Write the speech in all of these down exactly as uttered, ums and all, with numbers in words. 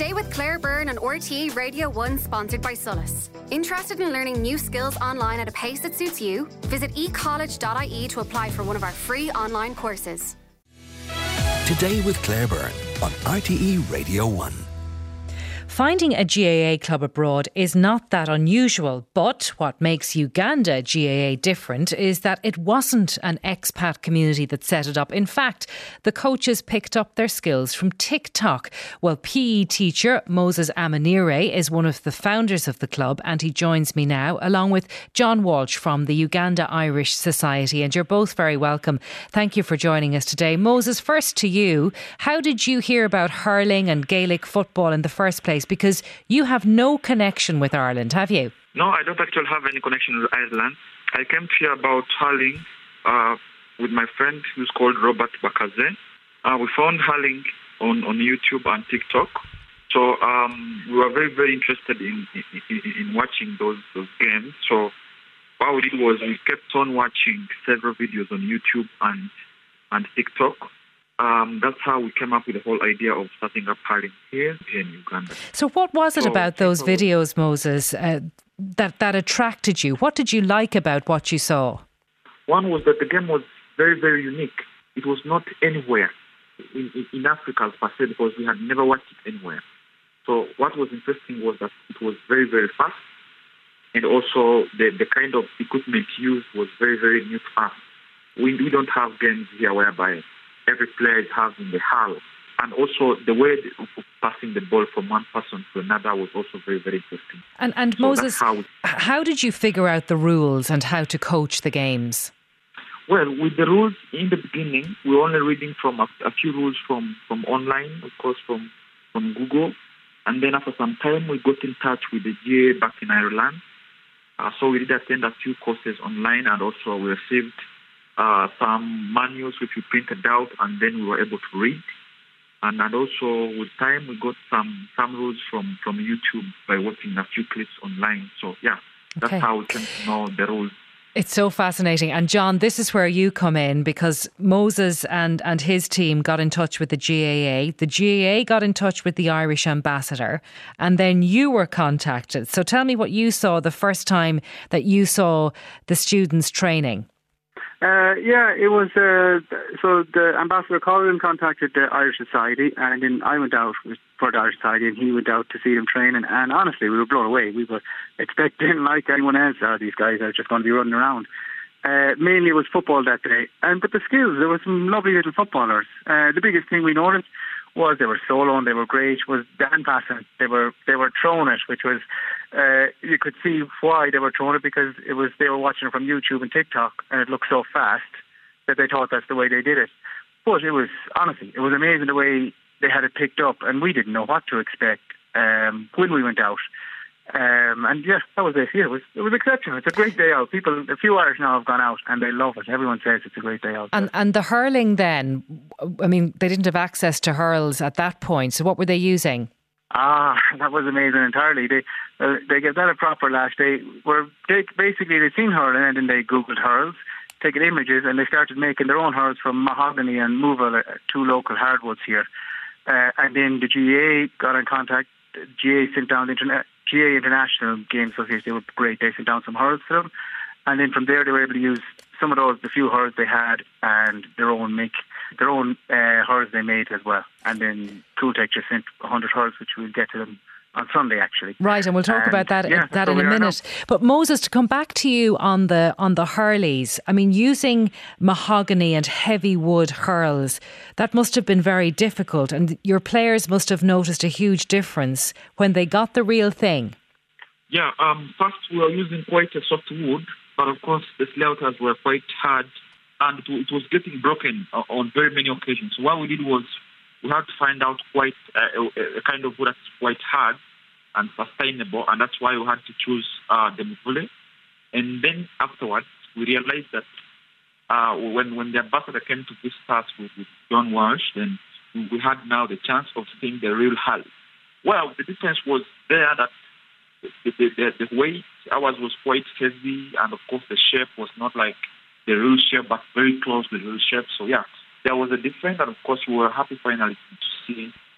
Today with Claire Byrne on R T É Radio one, sponsored by Solus. Interested in learning new skills online at a pace that suits you? Visit e college dot I E to apply for one of our free online courses. Today with Claire Byrne on R T É Radio one. Finding a G A A club abroad is not that unusual, but what makes Uganda G A A different is that it wasn't an expat community that set it up. In fact, the coaches picked up their skills from TikTok. Well, P E teacher Moses Amanire is one of the founders of the club, and he joins me now, along with John Walsh from the Uganda Irish Society, and you're both very welcome. Thank you for joining us today. Moses, first to you, how did you hear about hurling and Gaelic football in the first place? Because you have no connection with Ireland, have you? No, I don't actually have any connection with Ireland. I came to hear about hurling uh, with my friend who's called Robert Bakaze. Uh, we found hurling on, on YouTube and TikTok. So um, we were very, very interested in, in, in watching those, those games. So what we did was we kept on watching several videos on YouTube and, and TikTok. Um, that's how we came up with the whole idea of starting up hurling here, here in Uganda. So what was it so, about those videos, Moses, uh, that, that attracted you? What did you like about what you saw? One was that the game was very, very unique. It was not anywhere in, in, in Africa per se, because we had never watched it anywhere. So what was interesting was that it was very, very fast, and also the, the kind of equipment used was very, very new to us. We, we don't have games here whereby every player is having the hurl. And also the way of passing the ball from one person to another was also very, very interesting. And, and so Moses, how, we, how did you figure out the rules and how to coach the games? Well, with the rules in the beginning, we were only reading from a, a few rules from, from online, of course, from, from Google. And then after some time, we got in touch with the G A A back in Ireland. Uh, so we did attend a few courses online, and also we received Uh, some manuals which we printed out, and then we were able to read. And, and also with time we got some, some rules from, from YouTube by watching a few clips online. So yeah, that's okay. how we came to know the rules. It's so fascinating. And John, this is where you come in, because Moses and, and his team got in touch with the G A A. The G A A got in touch with the Irish ambassador, and then you were contacted. So tell me what you saw the first time that you saw the students training. Uh, yeah, it was, uh, so the Ambassador Colin contacted the Irish Society, and then I went out for the Irish Society, and he went out to see them training, and honestly, we were blown away. We were expecting, like anyone else, oh, these guys are just going to be running around. Uh, mainly it was football that day, and but the skills, there were some lovely little footballers. Uh, the biggest thing we noticed was they were soloing, they were great, was the hand passing. They were, they were throwing it, which was, Uh, you could see why they were throwing it, because it was they were watching it from YouTube and TikTok, and it looked so fast that they thought that's the way they did it. But it was, honestly, it was amazing the way they had it picked up, and we didn't know what to expect um, when we went out. Um, and yeah, that was it. Yeah, it was it was exceptional. It's a great day out. People, a few Irish now have gone out and they love it. Everyone says it's a great day out. And and the hurling then, I mean, they didn't have access to hurls at that point. So what were they using? Ah, that was amazing entirely. They uh, they gave that a proper lash. They were they, basically they'd seen hurling, and then they googled hurls, taken images, and they started making their own hurls from mahogany and movable, uh, two local hardwoods here. Uh, and then the G A A got in contact. G A A sent down the interna- G A A International Games Association. They were great. They sent down some hurls for them, and then from there they were able to use some of those, the few hurls they had, and their own make. Their own uh, hurls they made as well. And then Cooltech just sent one hundred hurls, which we'll get to them on Sunday, actually. Right, and we'll talk and about that, yeah, that so in a minute. But Moses, to come back to you on the on the hurleys, I mean, using mahogany and heavy wood hurls, that must have been very difficult, and your players must have noticed a huge difference when they got the real thing. Yeah, um, first we were using quite a soft wood, but of course the slaughters were quite hard, and it was getting broken on very many occasions. So what we did was we had to find out quite a, a kind of wood that's quite hard and sustainable, and that's why we had to choose uh, the mvule. And then afterwards, we realized that uh, when when the ambassador came to visit us with, with John Walsh, then we had now the chance of seeing the real hull. Well, the difference was there that the, the, the, the weight ours was quite heavy, and of course the shape was not like the real shape, but very close to the real shape. So yeah, there was a difference, and of course we were happy finally to see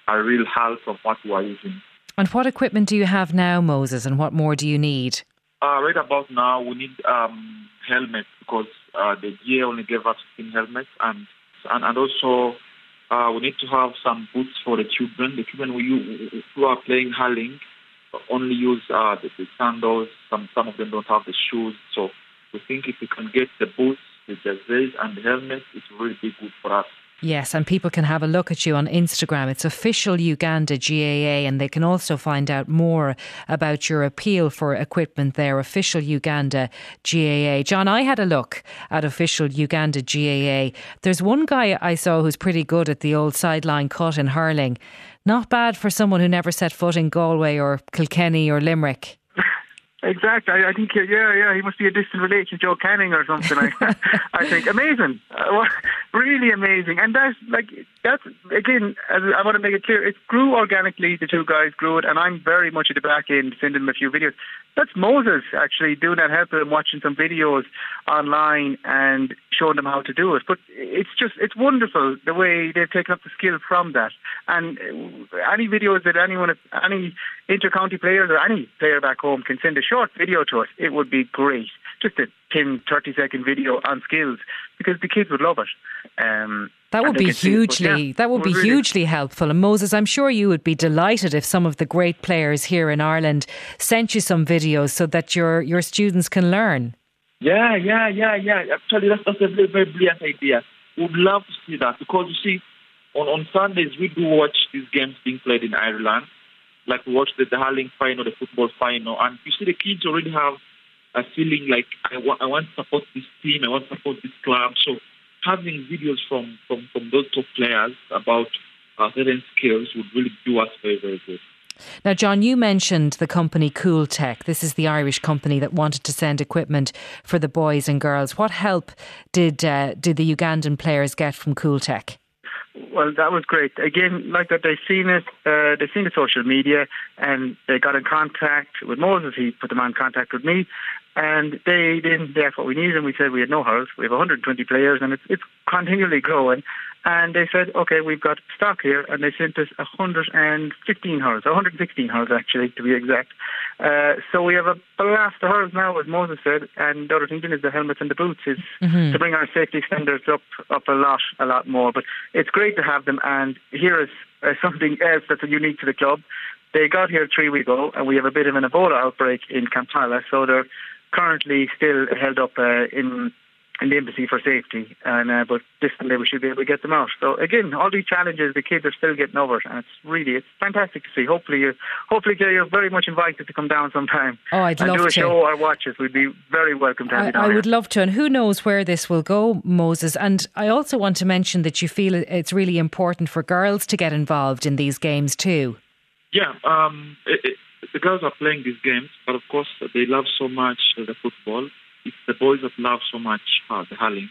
a real health of what we are using. And what equipment do you have now, Moses, and what more do you need? Uh, right about now, we need um, helmets because uh, the G A only gave us fifteen helmets, and and, and also uh, we need to have some boots for the children. The children who, who are playing hurling only use uh, the, the sandals. Some some of them don't have the shoes. So we think if we can get the boots, the jerseys, and the helmets, it will really be good for us. Yes, and people can have a look at you on Instagram. It's official Uganda G A A, and they can also find out more about your appeal for equipment there, official Uganda G A A. John, I had a look at official Uganda G A A. There's one guy I saw who's pretty good at the old sideline cut in hurling. Not bad for someone who never set foot in Galway or Kilkenny or Limerick. Exactly. I, I think, yeah, yeah, he must be a distant relation, Joe Canning or something. I, I think amazing, uh, well, really amazing. And that's like that's again. I want to make it clear. It grew organically. The two guys grew it, and I'm very much at the back end, sending them a few videos. That's Moses actually doing that, helping them, watching some videos online and showing them how to do it. But it's just it's wonderful the way they've taken up the skill from that. And any videos that anyone, any inter-county players or any player back home can send a short video to us, it would be great. Just a ten, thirty second video on skills, because the kids would love it. Um, that would be hugely, it, yeah, that would be really hugely helpful. And Moses, I'm sure you would be delighted if some of the great players here in Ireland sent you some videos so that your your students can learn. Yeah, yeah, yeah, yeah. Actually, that's, that's a very, very brilliant idea. We'd love to see that, because you see, on, on Sundays we do watch these games being played in Ireland. Like we watch the, the hurling final, the football final, and you see the kids already have a feeling like, I want, I want to support this team, I want to support this club. So having videos from, from, from those top players about uh, certain skills would really do us very, very good. Now, John, you mentioned the company Cool Tech. This is the Irish company that wanted to send equipment for the boys and girls. What help did uh, did the Ugandan players get from Cool Tech? Well, that was great. Again, like that, they've seen it, uh, they've seen the social media, and they got in contact with Moses. He put them in contact with me, and they didn't they asked what we needed, and we said we had no hurls. We have one hundred twenty players, and it's it's continually growing. And they said, okay, we've got stock here, and they sent us one hundred fifteen hurls, one hundred sixteen hurls actually, to be exact. Uh, so we have a blast of hurls now, as Moses said, and the other thing is the helmets and the boots is mm-hmm. to bring our safety standards up up a lot, a lot more. But it's great to have them, and here is uh, something else that's unique to the club. They got here three weeks ago, and we have a bit of an Ebola outbreak in Kampala, so they're currently still held up uh, in in the embassy for safety, and uh, but this Sunday we should be able to get them out. So again, all these challenges the kids are still getting over, and it's really it's fantastic to see. Hopefully, you, hopefully you're very much invited to come down sometime. Oh, I'd and love do a to. show or watch us. We'd be very welcome to have I, you down I here. would love to, and who knows where this will go, Moses. And I also want to mention that you feel it's really important for girls to get involved in these games too. Yeah, um, it, it, the girls are playing these games, but of course they love so much uh, the football. It's the boys that love so much uh, the hurling.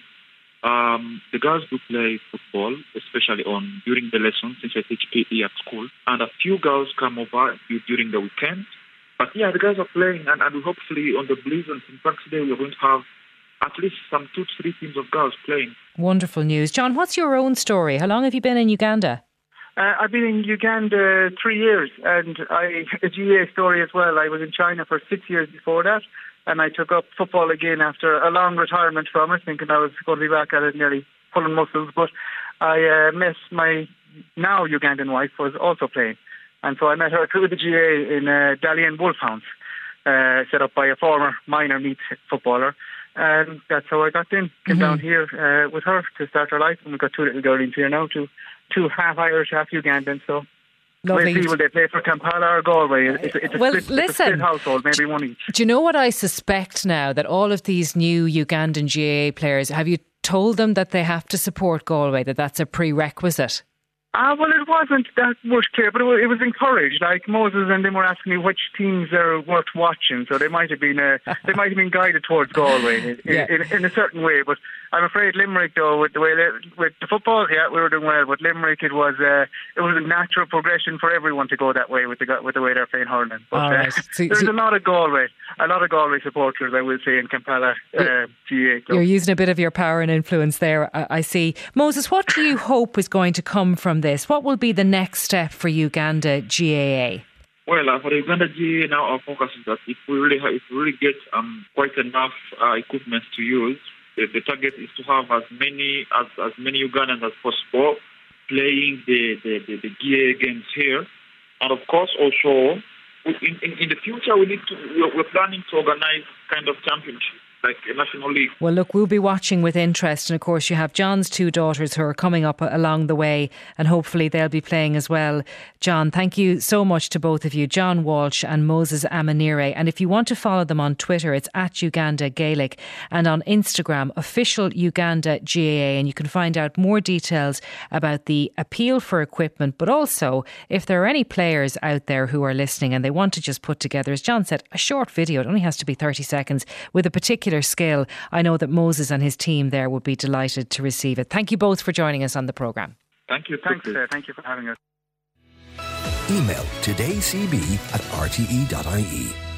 Um, the girls do play football, especially on during the lessons, since I teach P E at school. And a few girls come over during the weekend. But yeah, the girls are playing, and, and hopefully on the Blues and Saint Patrick's Day, we're going to have at least some two to three teams of girls playing. Wonderful news. John, what's your own story? How long have you been in Uganda? Uh, I've been in Uganda three years, and I a G A A story as well. I was in China for six years before that. And I took up football again after a long retirement from it, thinking I was going to be back at it, nearly pulling muscles. But I uh, met my now Ugandan wife, was also playing. And so I met her through the G A A in uh, Dalian Wolfhounds, uh, set up by a former minor meet footballer. And that's how I got in. Came mm-hmm. down here uh, with her to start our life. And we've got two little girlies here now, two, two half Irish, half Ugandan. So lovely. We'll see, will they play for Kampala or Galway? It's, it's, a, well, split, listen, it's a split household, maybe one each. Do you know what I suspect now? That all of these new Ugandan G A A players, have you told them that they have to support Galway, that that's a prerequisite? Ah, well, it wasn't that much clear, but it was, it was encouraged. Like Moses and them were asking me which teams are worth watching, so they might have been uh, they might have been guided towards Galway in, yeah. in, in a certain way. But I'm afraid Limerick, though, with the way they, with the football, yeah, we were doing well. But Limerick, it was uh, it was a natural progression for everyone to go that way with the with the way they're playing hurling. But All right. uh, so, there's so a lot of Galway, a lot of Galway supporters, I will say, in Kampala uh, G A A club. You're using a bit of your power and influence there, I, I see. Moses, what do you hope is going to come from this? What will be the next step for Uganda G A A? Well, uh, for the Uganda G A A now, our focus is that if we really have, if we really get um, quite enough uh, equipment to use, the, the target is to have as many as, as many Ugandans as possible playing the, the, the, the G A A games here. And of course, also, in, in, in the future, we need to, we're, we're planning to organize kind of championship, like a national league. Well, look, we'll be watching with interest. And of course, you have John's two daughters who are coming up along the way, and hopefully they'll be playing as well. John, thank you so much to both of you, John Walsh and Moses Amanire. And if you want to follow them on Twitter, it's at Uganda Gaelic, and on Instagram, official Uganda G A A. And you can find out more details about the appeal for equipment, but also if there are any players out there who are listening and they want to just put together, as John said, a short video. It only has to be thirty seconds with a particular skill. I know that Moses and his team there would be delighted to receive it. Thank you both for joining us on the programme. Thank you. Thanks, uh, thank you for having us. Email todaycb at r t e dot i e.